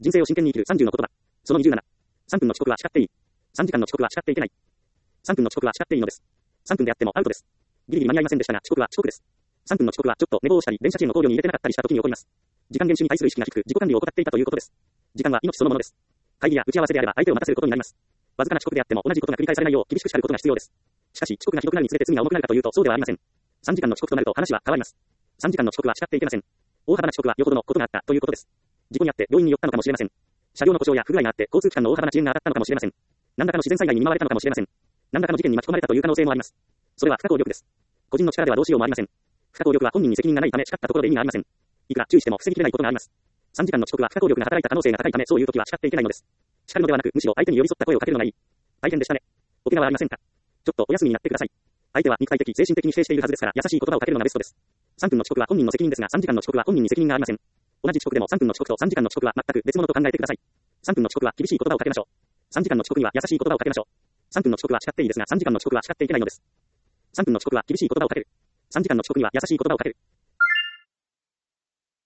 人生を真剣に生きる30の言葉。その27。3分の遅刻は叱っていい。3時間の遅刻は叱っていけない。3分の遅刻は叱っていいのです。3分であってもアウトです。ギリギリ間に合いませんでしたが、遅刻は遅刻です。3分の遅刻はちょっと寝坊したり、電車賃を考慮に入れてなかったりした時に起こります。時間厳守に対する意識が低く、自己管理を怠っていたということです。時間は命そのものです。会議や打ち合わせであれば相手を待たせることになります。わずかな遅刻であっても同じことが繰り返されないよう厳しく叱ることが必要です。しかし、遅刻がひどくなるにつれて罪が重くなるかというとそうではありません。3時間の遅刻となると話は変わります。3時間の遅刻は叱っていけません。大幅な遅刻はよほどのことがあったということです。事故にあって病院に寄ったのかもしれません。車両の故障や不具合があって交通機関の大幅な遅延が当たったのかもしれません。何らかの自然災害に見舞われたのかもしれません。何らかの事件に巻き込まれたという可能性もあります。それは不可抗力です。個人の力ではどうしようもありません。不可抗力は本人に責任がないため叱ったところで意味がありません。いくら注意しても防ぎきれないことがあります。3時間の遅刻は不可抗力が働いた可能性が高いためそういう時は叱っていけないのです。叱るのではなく、むしろ相手に寄り添った声をかけるのがいい。大変でしたね。お怪我はありませんか？ちょっとお休みになってください。相手は肉体的、精神的に否定しているはずですから優しい言葉をかけるのがベストです。3分の遅刻は本人の責任ですが3時間の遅刻は本人に責任がありません。同じ遅刻でも3分の遅刻と3時間の遅刻は全く別物と考えてください。3分の遅刻は厳しい言葉をかけましょう。3時間の遅刻には優しい言葉をかけましょう。3分の遅刻は叱っていいですが3時間の遅刻は叱っていけないのです。3分の遅刻は厳しい言葉をかける。3時間の遅刻には優しい言葉をかける。